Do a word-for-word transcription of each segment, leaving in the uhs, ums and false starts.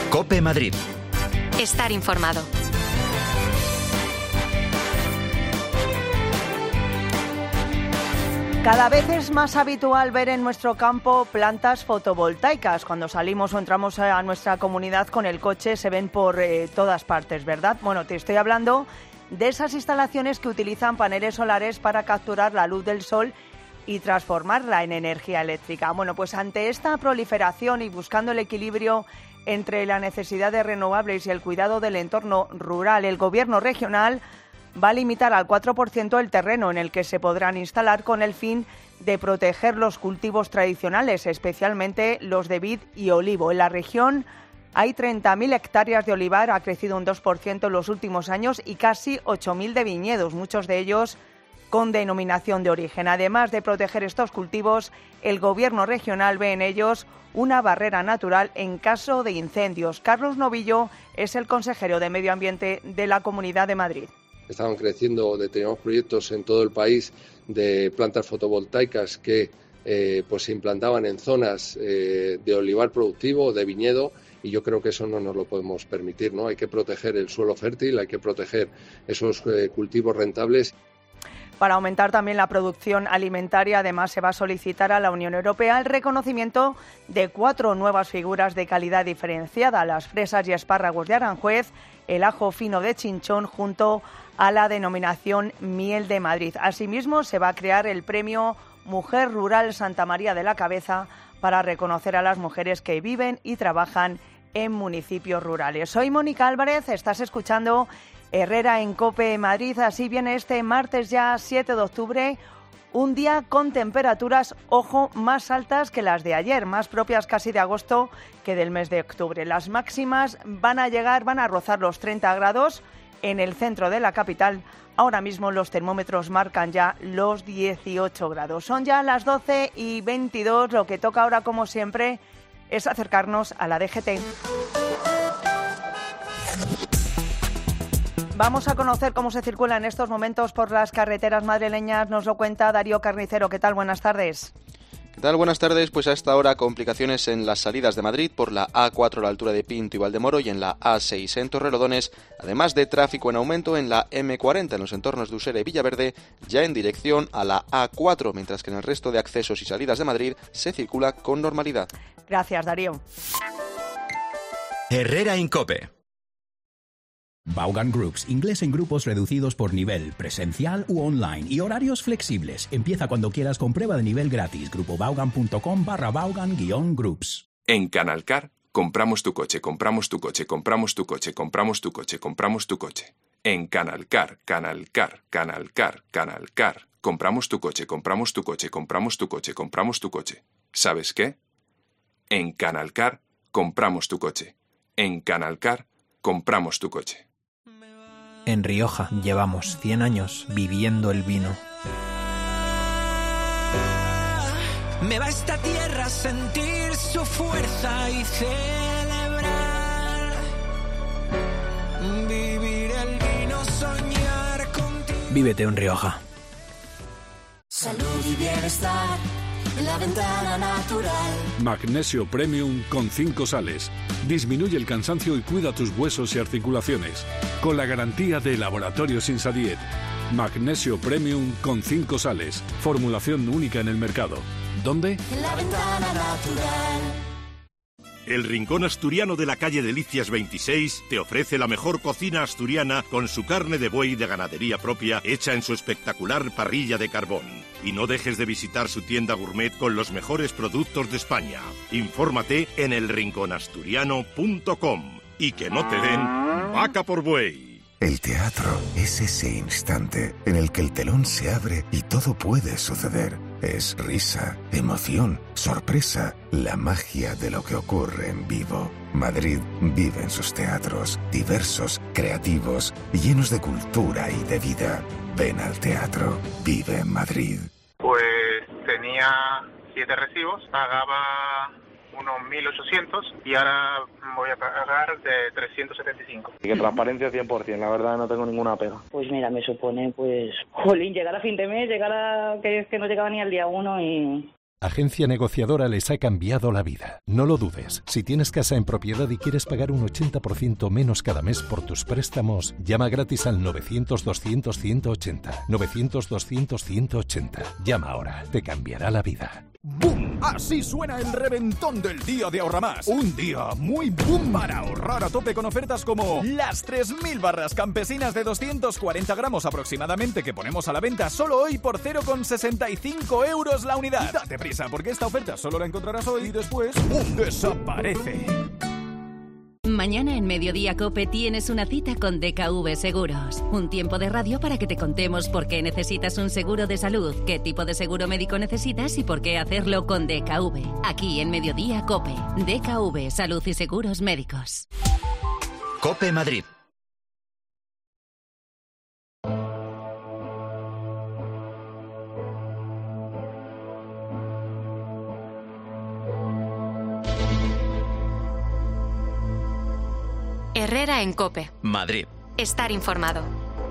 COPE Madrid. Estar informado. Cada vez es más habitual ver en nuestro campo plantas fotovoltaicas. Cuando salimos o entramos a nuestra comunidad con el coche se ven por eh, todas partes, ¿verdad? Bueno, te estoy hablando de esas instalaciones que utilizan paneles solares para capturar la luz del sol y transformarla en energía eléctrica. Bueno, pues ante esta proliferación y buscando el equilibrio entre la necesidad de renovables y el cuidado del entorno rural, el Gobierno regional va a limitar al cuatro por ciento el terreno en el que se podrán instalar con el fin de proteger los cultivos tradicionales, especialmente los de vid y olivo. En la región hay treinta mil hectáreas de olivar, ha crecido un dos por ciento en los últimos años, y casi ocho mil de viñedos, muchos de ellos con denominación de origen. Además de proteger estos cultivos, el Gobierno regional ve en ellos una barrera natural en caso de incendios. Carlos Novillo es el consejero de Medio Ambiente de la Comunidad de Madrid. Estaban creciendo determinados proyectos en todo el país de plantas fotovoltaicas que eh, pues se implantaban en zonas eh, de olivar productivo, de viñedo, y yo creo que eso no nos lo podemos permitir, ¿no? Hay que proteger el suelo fértil, hay que proteger esos eh, cultivos rentables. Para aumentar también la producción alimentaria, además, se va a solicitar a la Unión Europea el reconocimiento de cuatro nuevas figuras de calidad diferenciada: las fresas y espárragos de Aranjuez, el ajo fino de Chinchón, junto a la denominación Miel de Madrid. Asimismo, se va a crear el premio Mujer Rural Santa María de la Cabeza para reconocer a las mujeres que viven y trabajan en municipios rurales. Soy Mónica Álvarez, estás escuchando Herrera en COPE Madrid. Así viene este martes ya siete de octubre, un día con temperaturas, ojo, más altas que las de ayer, más propias casi de agosto que del mes de octubre. Las máximas van a llegar, van a rozar los treinta grados en el centro de la capital. Ahora mismo los termómetros marcan ya los dieciocho grados. Son ya las doce y veintidós, lo que toca ahora, como siempre, es acercarnos a la D G T. Vamos a conocer cómo se circula en estos momentos por las carreteras madrileñas. Nos lo cuenta Darío Carnicero. ¿Qué tal? Buenas tardes. ¿Qué tal? Buenas tardes. Pues a esta hora complicaciones en las salidas de Madrid por la A cuatro a la altura de Pinto y Valdemoro y en la A seis en Torrelodones, además de tráfico en aumento en la eme cuarenta en los entornos de Usera y Villaverde, ya en dirección a la A cuatro, mientras que en el resto de accesos y salidas de Madrid se circula con normalidad. Gracias, Darío. Herrera en COPE. Vaughan Groups, inglés en grupos reducidos por nivel, presencial u online y horarios flexibles. Empieza cuando quieras con prueba de nivel gratis. grupo vaughan punto com barra vaughan guión groups. En Canalcar, compramos tu coche, compramos tu coche, compramos tu coche, compramos tu coche, compramos tu coche. En Canalcar, Canalcar, Canalcar, Canalcar, compramos tu coche, compramos tu coche, compramos tu coche, compramos tu coche. ¿Sabes qué? En Canalcar, compramos tu coche. En Canalcar, compramos tu coche. En Rioja llevamos cien años viviendo el vino. Me va a esta tierra a sentir su fuerza y celebrar. Vivir el vino, soñar contigo. Vívete en Rioja. Salud y bienestar en la ventana natural. Magnesio Premium con cinco sales. Disminuye el cansancio y cuida tus huesos y articulaciones. Con la garantía de Laboratorios Insadiet. Magnesio Premium con cinco sales. Formulación única en el mercado. ¿Dónde? En la ventana natural. El Rincón Asturiano de la calle Delicias veintiséis te ofrece la mejor cocina asturiana con su carne de buey de ganadería propia hecha en su espectacular parrilla de carbón. Y no dejes de visitar su tienda gourmet con los mejores productos de España. Infórmate en el rincón asturiano punto com y que no te den vaca por buey. El teatro es ese instante en el que el telón se abre y todo puede suceder. Es risa, emoción, sorpresa, la magia de lo que ocurre en vivo. Madrid vive en sus teatros, diversos, creativos, llenos de cultura y de vida. Ven al teatro, vive en Madrid. Pues tenía siete recibos, pagaba unos mil ochocientos y ahora voy a pagar de trescientos setenta y cinco. Y que transparencia cien por ciento, la verdad no tengo ninguna pega. Pues mira, me supone, pues, jolín, llegar a fin de mes, llegar a que es que no llegaba ni al día uno y Agencia Negociadora les ha cambiado la vida. No lo dudes. Si tienes casa en propiedad y quieres pagar un ochenta por ciento menos cada mes por tus préstamos, llama gratis al novecientos, doscientos, ciento ochenta. novecientos, doscientos, ciento ochenta. Llama ahora. Te cambiará la vida. ¡Boom! Así suena el reventón del día de Ahorramás. Un día muy boom para ahorrar a tope con ofertas como las tres mil barras campesinas de doscientos cuarenta gramos aproximadamente que ponemos a la venta solo hoy por cero coma sesenta y cinco euros la unidad. Date prisa porque esta oferta solo la encontrarás hoy y después ¡boom! Desaparece. Mañana en Mediodía COPE tienes una cita con D K V Seguros. Un tiempo de radio para que te contemos por qué necesitas un seguro de salud, qué tipo de seguro médico necesitas y por qué hacerlo con D K V. Aquí en Mediodía COPE. D K V, Salud y Seguros Médicos. COPE Madrid. Herrera en COPE. Madrid. Estar informado.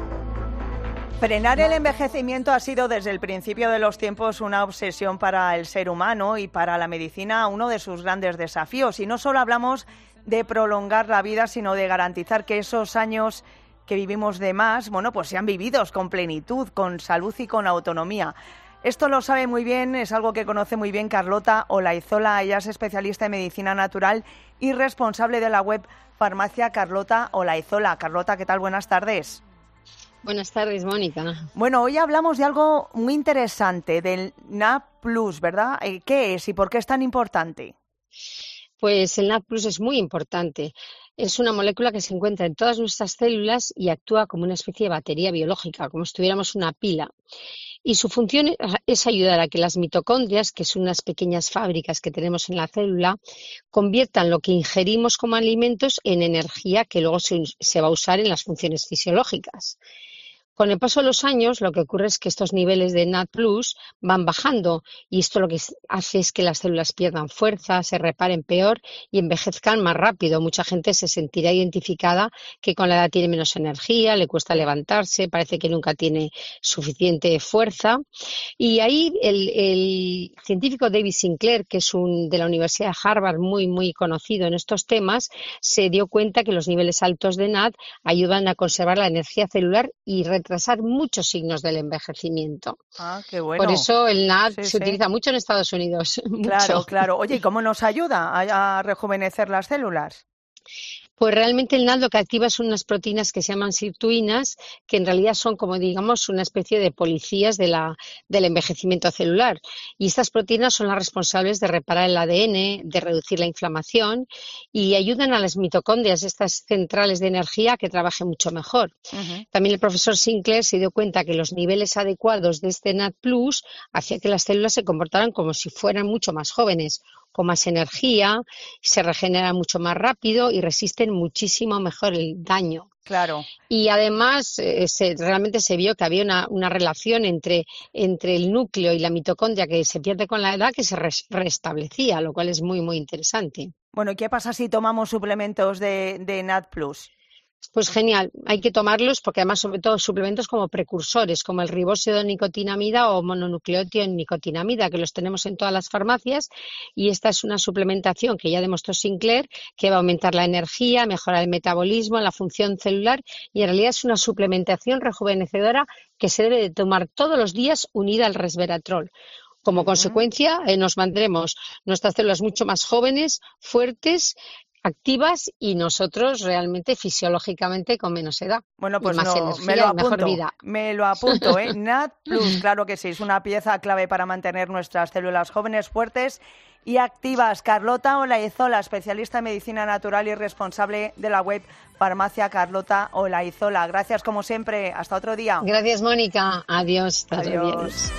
Frenar el envejecimiento ha sido desde el principio de los tiempos una obsesión para el ser humano y para la medicina uno de sus grandes desafíos. Y no solo hablamos de prolongar la vida, sino de garantizar que esos años que vivimos de más, bueno, pues sean vividos con plenitud, con salud y con autonomía. Esto lo sabe muy bien, es algo que conoce muy bien Carlota Olaizola. Ella es especialista en medicina natural y responsable de la web Farmacia Carlota Olaizola. Carlota, ¿qué tal? Buenas tardes. Buenas tardes, Mónica. Bueno, hoy hablamos de algo muy interesante, del N A D plus, ¿verdad? ¿Qué es y por qué es tan importante? Pues el N A D plus es muy importante. Es una molécula que se encuentra en todas nuestras células y actúa como una especie de batería biológica, como si tuviéramos una pila. Y su función es ayudar a que las mitocondrias, que son unas pequeñas fábricas que tenemos en la célula, conviertan lo que ingerimos como alimentos en energía que luego se, se va a usar en las funciones fisiológicas. Con el paso de los años, lo que ocurre es que estos niveles de N A D plus van bajando y esto lo que hace es que las células pierdan fuerza, se reparen peor y envejezcan más rápido. Mucha gente se sentirá identificada que con la edad tiene menos energía, le cuesta levantarse, parece que nunca tiene suficiente fuerza. Y ahí el, el científico David Sinclair, que es un de la Universidad de Harvard muy, muy conocido en estos temas, se dio cuenta que los niveles altos de N A D ayudan a conservar la energía celular y retrasar muchos signos del envejecimiento. Ah, qué bueno. Por eso el N A D sí, se sí. utiliza mucho en Estados Unidos. Claro, mucho. claro. Oye, ¿y cómo nos ayuda a, a rejuvenecer las células? Pues realmente el N A D lo que activa son unas proteínas que se llaman sirtuinas, que en realidad son como digamos una especie de policías de la, del envejecimiento celular. Y estas proteínas son las responsables de reparar el A D N, de reducir la inflamación y ayudan a las mitocondrias, estas centrales de energía, que trabajen mucho mejor. Uh-huh. También el profesor Sinclair se dio cuenta que los niveles adecuados de este N A D plus hacía que las células se comportaran como si fueran mucho más jóvenes, con más energía, se regeneran mucho más rápido y resisten muchísimo mejor el daño. Claro. Y además eh, se, realmente se vio que había una, una relación entre, entre el núcleo y la mitocondria que se pierde con la edad que se res, restablecía, lo cual es muy, muy interesante. Bueno, ¿y qué pasa si tomamos suplementos de, de N A D plus? Pues genial, hay que tomarlos porque además sobre todo suplementos como precursores, como el ribósido de nicotinamida o mononucleótido en nicotinamida, que los tenemos en todas las farmacias y esta es una suplementación que ya demostró Sinclair que va a aumentar la energía, mejorar el metabolismo, la función celular y en realidad es una suplementación rejuvenecedora que se debe de tomar todos los días unida al resveratrol. Como uh-huh. consecuencia eh, nos mantendremos nuestras células mucho más jóvenes, fuertes, activas y nosotros realmente fisiológicamente con menos edad. Bueno, pues y más no, energía me lo y apunto, mejor vida. Me lo apunto, ¿eh? N A D plus, claro que sí, es una pieza clave para mantener nuestras células jóvenes, fuertes y activas. Carlota Olaizola, especialista en medicina natural y responsable de la web Farmacia Carlota Olaizola. Gracias como siempre, hasta otro día. Gracias, Mónica. Adiós. Adiós.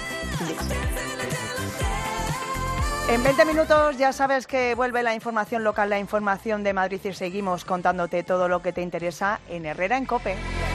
En veinte minutos ya sabes que vuelve la información local, la información de Madrid y seguimos contándote todo lo que te interesa en Herrera en COPE.